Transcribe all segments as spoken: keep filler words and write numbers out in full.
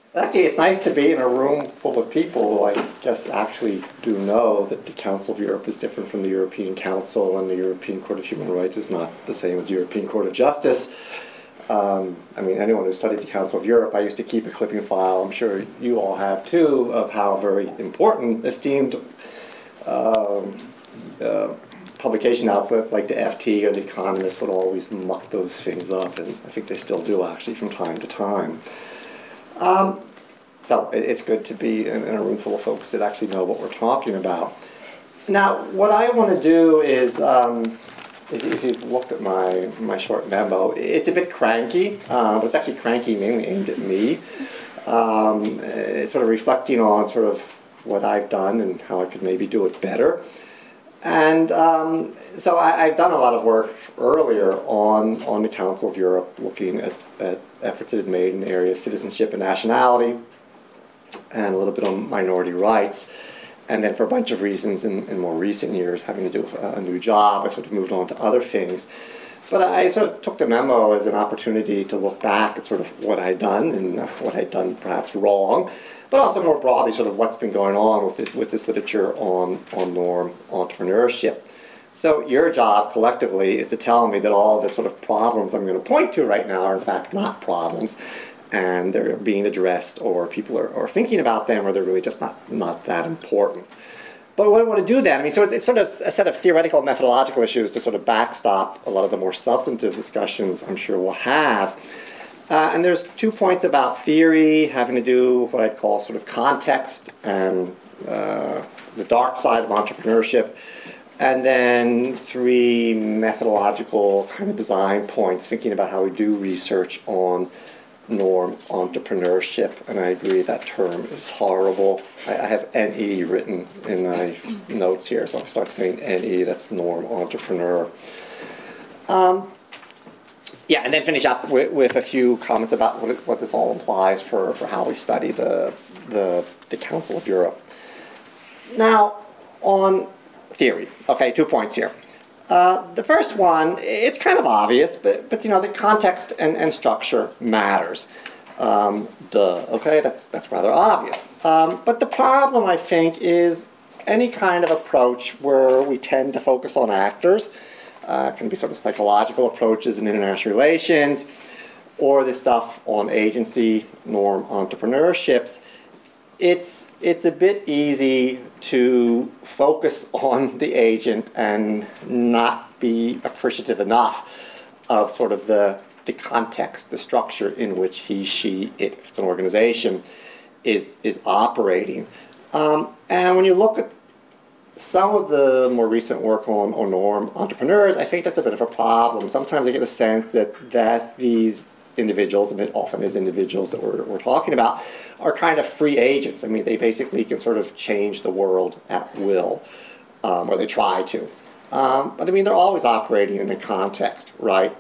Actually, it's nice to be in a room full of people who I guess actually do know that the Council of Europe is different from the European Council, and the European Court of Human Rights is not the same as the European Court of Justice. Um, I mean, anyone who studied the Council of Europe, I used to keep a clipping file, I'm sure you all have too, of how very important, esteemed um, uh, publication outlets like the F T or the Economist would always muck those things up, and I think they still do actually from time to time. Um, so it, it's good to be in, in a room full of folks that actually know what we're talking about. Now, what I want to do is, um, if, if you've looked at my, my short memo, it's a bit cranky, uh, but it's actually cranky mainly aimed at me. Um, it's sort of reflecting on sort of what I've done and how I could maybe do it better. And um, so I, I've done a lot of work earlier on, on the Council of Europe, looking at, at efforts it had made in the area of citizenship and nationality, and a little bit on minority rights. And then for a bunch of reasons in, in more recent years, having to do with a new job, I sort of moved on to other things. But I sort of took the memo as an opportunity to look back at sort of what I'd done and what I'd done perhaps wrong, but also more broadly sort of what's been going on with this, with this literature on, on norm entrepreneurship. So your job collectively is to tell me that all the sort of problems I'm going to point to right now are in fact not problems, and they're being addressed, or people are, are thinking about them, or they're really just not, not that important. But what I want to do then, I mean, so it's, it's sort of a set of theoretical methodological issues to sort of backstop a lot of the more substantive discussions I'm sure we'll have. Uh, and there's two points about theory having to do with what I'd call sort of context and uh, the dark side of entrepreneurship. And then three methodological kind of design points, thinking about how we do research on norm entrepreneurship. And I agree that term is horrible. I, I have N E written in my notes here, so if I start saying N E, that's norm entrepreneur. Um, yeah, and then finish up with, with a few comments about what, it, what this all implies for, for how we study the, the, the Council of Europe. Now, on theory, okay, two points here. Uh, the first one, it's kind of obvious, but, but you know, the context and, and structure matters. Um, duh, okay, that's, that's rather obvious. Um, but the problem, I think, is any kind of approach where we tend to focus on actors, uh, can be sort of psychological approaches in international relations, or this stuff on agency, norm, entrepreneurships. It's, it's a bit easy to focus on the agent and not be appreciative enough of sort of the, the context, the structure in which he, she, it, if it's an organization, is, is operating. Um, and when you look at some of the more recent work on, on norm entrepreneurs, I think that's a bit of a problem. Sometimes I get a sense that, that these individuals, and it often is individuals that we're, we're talking about, are kind of free agents. I mean, they basically can sort of change the world at will, um, or they try to. Um, but I mean, they're always operating in a context, right?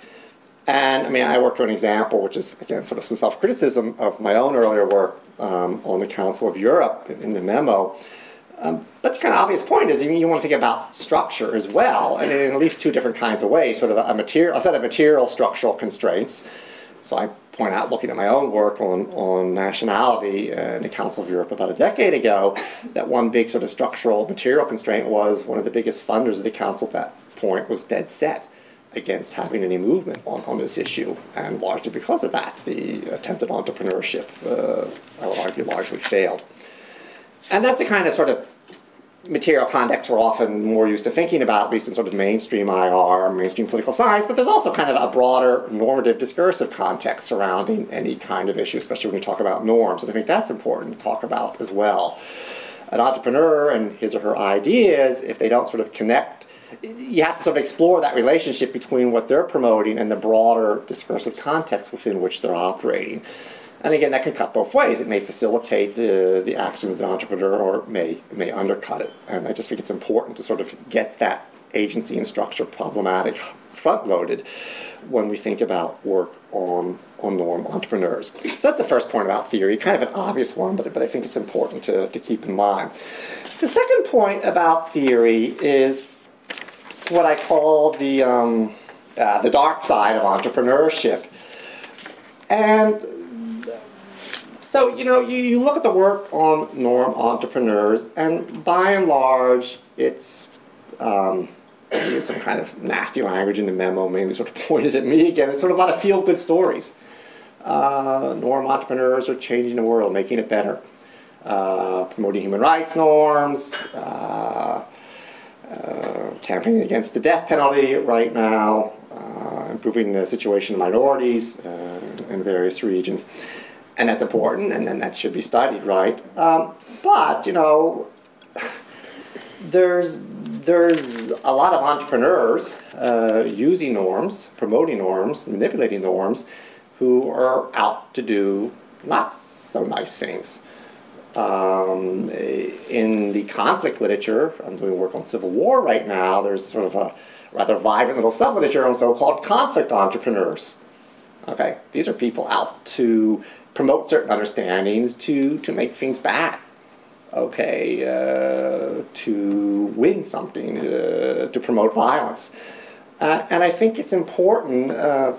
And I mean, I worked on an example, which is, again, sort of some self-criticism of my own earlier work um, on the Council of Europe in, in the memo. Um, but the kind of obvious point is you, you want to think about structure as well, and in at least two different kinds of ways, sort of a, material, a set of material structural constraints. So I point out, looking at my own work on, on nationality in the Council of Europe about a decade ago, that one big sort of structural material constraint was one of the biggest funders of the Council at that point was dead set against having any movement on, on this issue. And largely because of that, the attempted entrepreneurship, uh, I would argue, largely failed. And that's the kind of sort of material context we're often more used to thinking about, at least in sort of mainstream I R, mainstream political science, but there's also kind of a broader normative discursive context surrounding any kind of issue, especially when we talk about norms, and I think that's important to talk about as well. An entrepreneur and his or her ideas, if they don't sort of connect, you have to sort of explore that relationship between what they're promoting and the broader discursive context within which they're operating. And again, that can cut both ways. It may facilitate uh, the actions of the entrepreneur, or it may, it may undercut it. And I just think it's important to sort of get that agency and structure problematic front-loaded when we think about work on, on norm entrepreneurs. So that's the first point about theory, kind of an obvious one, but, but I think it's important to, to keep in mind. The second point about theory is what I call the, um, uh, the dark side of entrepreneurship. And so, you know, you, you look at the work on norm entrepreneurs, and by and large, it's, um, there's some kind of nasty language in the memo, mainly sort of pointed at me again. It's sort of a lot of feel-good stories. Uh, norm entrepreneurs are changing the world, making it better. Uh, promoting human rights norms, uh, uh, campaigning against the death penalty right now, uh, improving the situation of minorities uh, in various regions. And that's important, and then that should be studied, right? Um, but, you know, there's, there's a lot of entrepreneurs uh, using norms, promoting norms, manipulating norms, who are out to do not so nice things. Um, in the conflict literature, I'm doing work on civil war right now, there's sort of a rather vibrant little sub-literature on so-called conflict entrepreneurs. Okay, these are people out to promote certain understandings to, to make things bad. Okay, uh, to win something, uh, to promote violence. Uh, and I think it's important uh,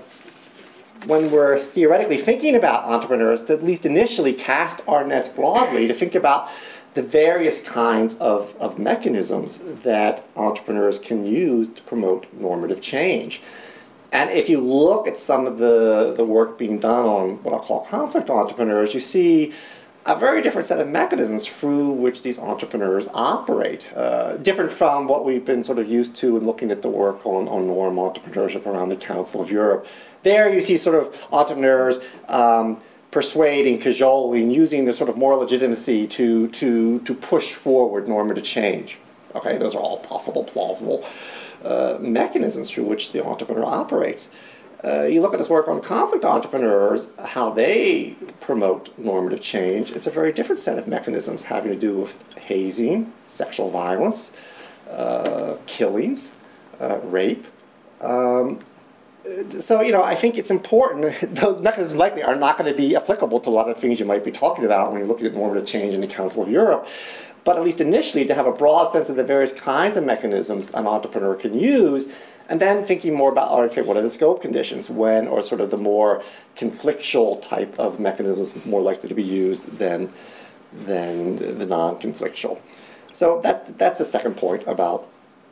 when we're theoretically thinking about entrepreneurs to at least initially cast our nets broadly, to think about the various kinds of, of mechanisms that entrepreneurs can use to promote normative change. And if you look at some of the, the work being done on what I'll call conflict entrepreneurs, you see a very different set of mechanisms through which these entrepreneurs operate, uh, different from what we've been sort of used to in looking at the work on, on norm entrepreneurship around the Council of Europe. There you see sort of entrepreneurs um, persuading, cajoling, using the sort of moral legitimacy to, to, to push forward normative change. Okay, those are all possible, plausible uh, mechanisms through which the entrepreneur operates. Uh, you look at this work on conflict entrepreneurs, how they promote normative change, it's a very different set of mechanisms having to do with hazing, sexual violence, uh, killings, uh, rape. Um, so, you know, I think it's important, those mechanisms likely are not going to be applicable to a lot of things you might be talking about when you're looking at normative change in the Council of Europe. But at least initially, to have a broad sense of the various kinds of mechanisms an entrepreneur can use, and then thinking more about, okay, what are the scope conditions? When, or sort of the more conflictual type of mechanisms more likely to be used than, than the non-conflictual. So that's, that's the second point about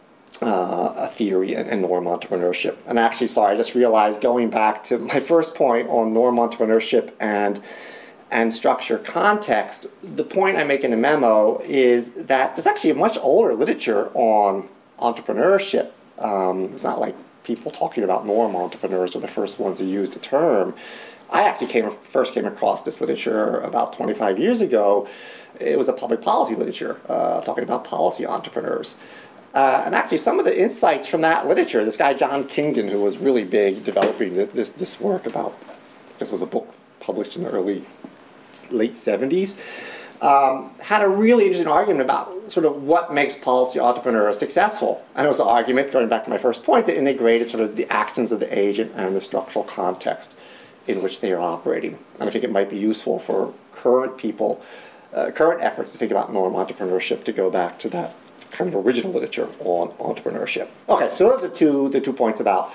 uh, a theory and, and norm entrepreneurship. And actually, sorry, I just realized going back to my first point on norm entrepreneurship and and structure context, the point I make in the memo is that there's actually a much older literature on entrepreneurship. Um, it's not like people talking about norm entrepreneurs are the first ones who used the term. I actually came, first came across this literature about twenty-five years ago. It was a public policy literature uh, talking about policy entrepreneurs. Uh, and actually some of the insights from that literature, this guy John Kingdon, who was really big developing this, this, this work about, this was a book published in the early late seventies, um, had a really interesting argument about sort of what makes policy entrepreneurs successful. And it was an argument, going back to my first point, that integrated sort of the actions of the agent and the structural context in which they are operating. And I think it might be useful for current people, uh, current efforts to think about norm entrepreneurship to go back to that kind of original literature on entrepreneurship. Okay, so those are two, the two points about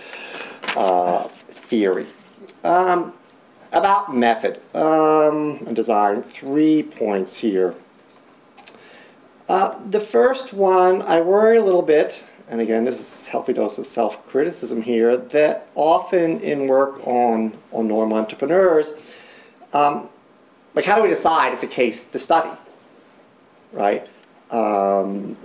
uh, theory. Um, About method um, and design, three points here. Uh, the first one, I worry a little bit, and again, this is a healthy dose of self-criticism here, that often in work on, on norm entrepreneurs, um, like how do we decide it's a case to study, right? Um,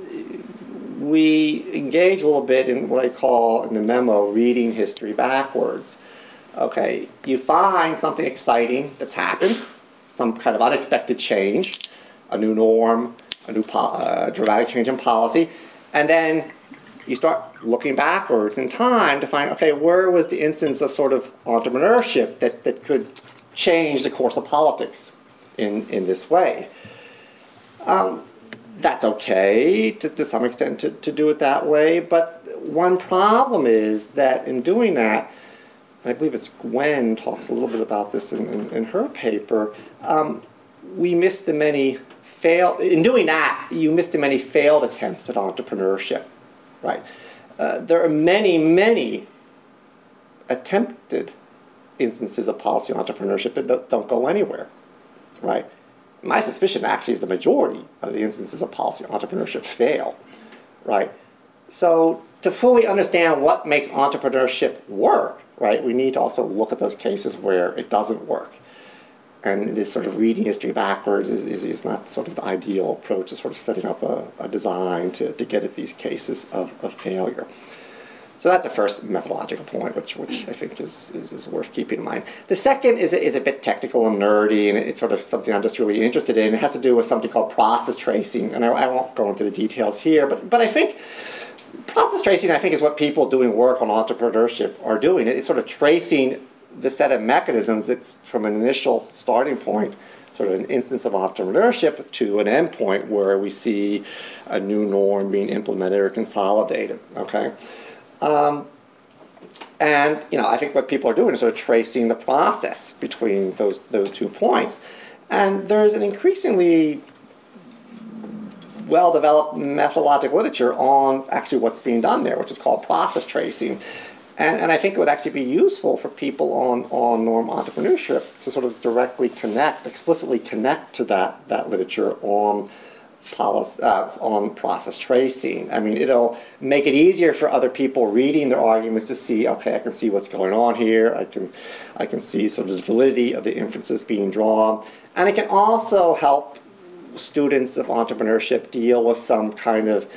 we engage a little bit in what I call in the memo, reading history backwards. Okay, you find something exciting that's happened, some kind of unexpected change, a new norm, a new po uh, dramatic change in policy, and then you start looking backwards in time to find, okay, where was the instance of sort of entrepreneurship that, that could change the course of politics in, in this way? Um, that's okay to, to some extent to, to do it that way, but one problem is that in doing that, I believe it's Gwen talks a little bit about this in, in, in her paper, um, we missed the many failed, in doing that, you missed the many failed attempts at entrepreneurship, right? Uh, there are many, many attempted instances of policy entrepreneurship that don't, don't go anywhere. right? My suspicion actually is the majority of the instances of policy entrepreneurship fail, right? So to fully understand what makes entrepreneurship work, right, we need to also look at those cases where it doesn't work. And this sort of reading history backwards is, is, is not sort of the ideal approach to sort of setting up a, a design to, to get at these cases of, of failure. So that's the first methodological point, which, which I think is, is, is worth keeping in mind. The second is, is a bit technical and nerdy, and it's sort of something I'm just really interested in. It has to do with something called process tracing, and I, I won't go into the details here, but, but I think process tracing, I think, is what people doing work on entrepreneurship are doing. It's sort of tracing the set of mechanisms that's from an initial starting point, sort of an instance of entrepreneurship, to an endpoint where we see a new norm being implemented or consolidated, okay? Um, and, you know, I think what people are doing is sort of tracing the process between those, those two points. And there's an increasingly well-developed methodological literature on actually what's being done there, which is called process tracing. And, and I think it would actually be useful for people on, on norm entrepreneurship to sort of directly connect, explicitly connect to that, that literature on policy, uh, on process tracing. I mean, it'll make it easier for other people reading their arguments to see, okay, I can see what's going on here. I can, I can see sort of the validity of the inferences being drawn. And it can also help students of entrepreneurship deal with some kind of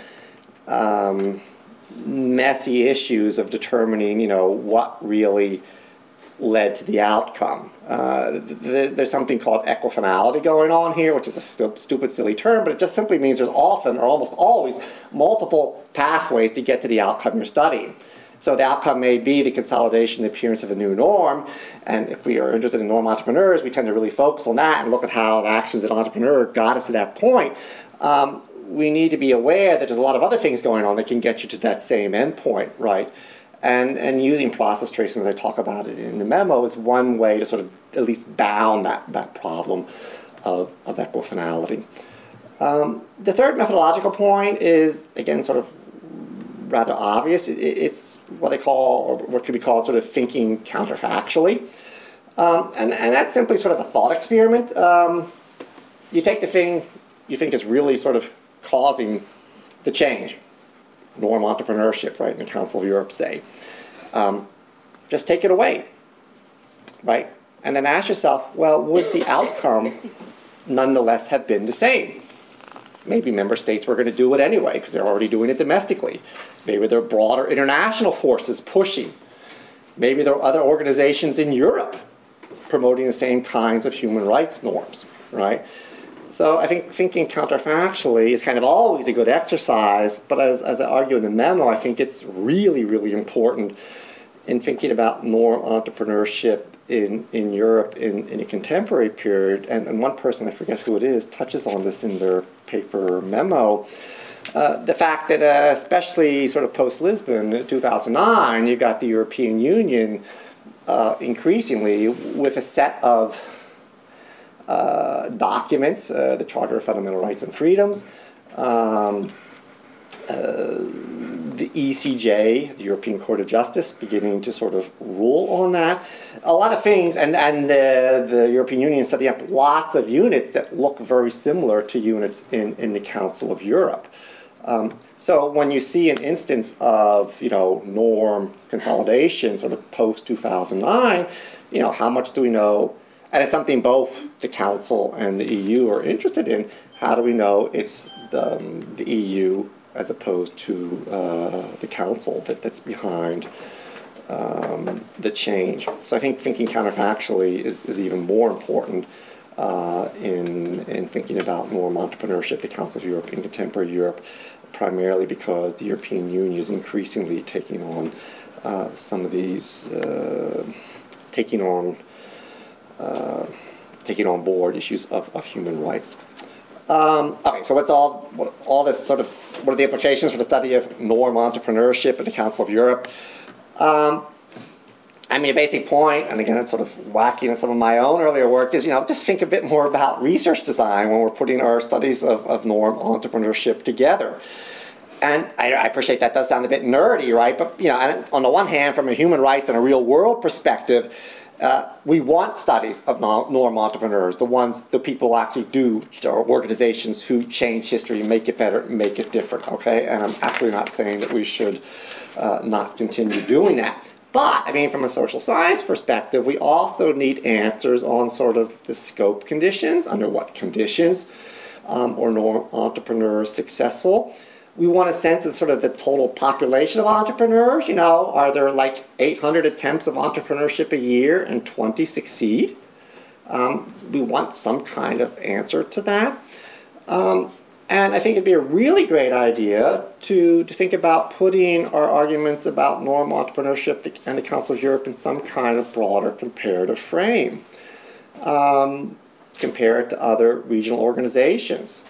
um, messy issues of determining, you know, what really led to the outcome. Uh, th there's something called equifinality going on here, which is a stu stupid, silly term, but it just simply means there's often, or almost always, multiple pathways to get to the outcome you're studying. So the outcome may be the consolidation, the appearance of a new norm, and if we are interested in norm entrepreneurs, we tend to really focus on that and look at how the actions of an entrepreneur got us to that point. Um, we need to be aware that there's a lot of other things going on that can get you to that same endpoint, right? And, and using process tracing, as I talk about it in the memo, is one way to sort of at least bound that, that problem of, of equifinality. Um, the third methodological point is, again, sort of rather obvious. It, it's what I call, or what could be called, sort of thinking counterfactually. Um, and, and that's simply sort of a thought experiment. Um, you take the thing you think is really sort of causing the change, norm entrepreneurship, right, in the Council of Europe, say. Um, just take it away, right? And then ask yourself, well, would the outcome nonetheless have been the same? Maybe member states were going to do it anyway because they're already doing it domestically. Maybe there are broader international forces pushing. Maybe there are other organizations in Europe promoting the same kinds of human rights norms, right? So I think thinking counterfactually is kind of always a good exercise, but as, as I argue in the memo, I think it's really, really important in thinking about norm entrepreneurship in, in Europe in, in a contemporary period. And, and one person, I forget who it is, touches on this in their paper memo. Uh, the fact that uh, especially sort of post-Lisbon, two thousand nine, you got the European Union uh, increasingly with a set of Uh, documents, uh, the Charter of Fundamental Rights and Freedoms, um, uh, the E C J, the European Court of Justice, beginning to sort of rule on that. A lot of things, and, and uh, the European Union setting up lots of units that look very similar to units in, in the Council of Europe. Um, so when you see an instance of, you know, norm consolidation sort of post two thousand nine, you know, how much do we know? And it's something both the Council and the E U are interested in. How do we know it's the, um, the E U as opposed to uh, the Council that, that's behind um, the change? So I think thinking counterfactually is, is even more important uh, in, in thinking about norm entrepreneurship, the Council of Europe, in contemporary Europe, primarily because the European Union is increasingly taking on uh, some of these, uh, taking on Uh, taking on board issues of, of human rights. Um, okay, so what's all, what, all this sort of, what are the implications for the study of norm entrepreneurship in the Council of Europe? Um, I mean, a basic point, and again, it's sort of wacky in some of my own earlier work, is, you know, just think a bit more about research design when we're putting our studies of, of norm entrepreneurship together. And I, I appreciate that does sound a bit nerdy, right? But, you know, on the one hand, from a human rights and a real world perspective, uh, we want studies of norm entrepreneurs, the ones, the people who actually do, or organizations who change history and make it better, make it different, okay? And I'm absolutely not saying that we should uh, not continue doing that. But, I mean, from a social science perspective, we also need answers on sort of the scope conditions, under what conditions um, or norm entrepreneurs successful. We want a sense of sort of the total population of entrepreneurs. You know, are there like eight hundred attempts of entrepreneurship a year and twenty succeed? Um, we want some kind of answer to that. Um, and I think it'd be a really great idea to, to think about putting our arguments about norm entrepreneurship and the Council of Europe in some kind of broader comparative frame. Um, compare it to other regional organizations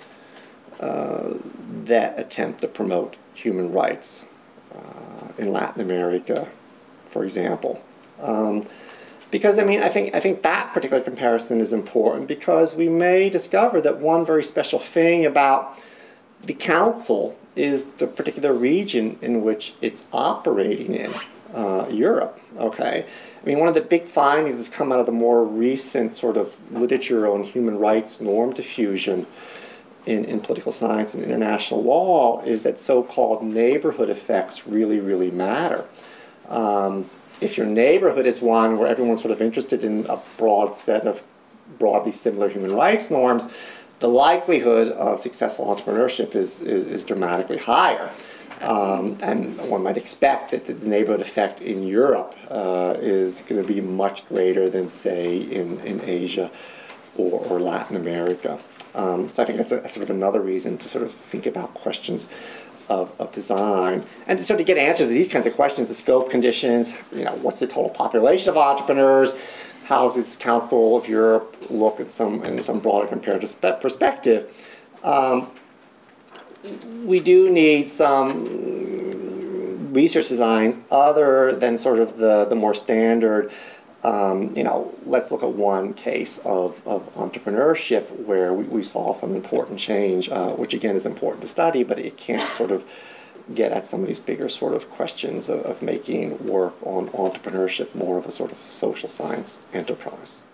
Uh, that attempt to promote human rights uh, in Latin America, for example. Um, because, I mean, I think, I think that particular comparison is important because we may discover that one very special thing about the Council is the particular region in which it's operating in, uh, Europe, okay? I mean, one of the big findings that's come out of the more recent sort of literature on human rights norm diffusion In, in political science and international law is that so-called neighborhood effects really, really matter. Um, if your neighborhood is one where everyone's sort of interested in a broad set of broadly similar human rights norms, the likelihood of successful entrepreneurship is, is, is dramatically higher. Um, and one might expect that the neighborhood effect in Europe uh, is going to be much greater than, say, in, in Asia or, or Latin America. Um, so I think that's a, sort of another reason to sort of think about questions of, of design and to sort of get answers to these kinds of questions, the scope conditions, you know, what's the total population of entrepreneurs, how does this Council of Europe look at some, in some broader comparative perspective. Um, we do need some research designs other than sort of the, the more standard Um, you know, let's look at one case of, of entrepreneurship where we, we saw some important change, uh, which again is important to study, but it can't sort of get at some of these bigger sort of questions of, of making work on entrepreneurship more of a sort of social science enterprise.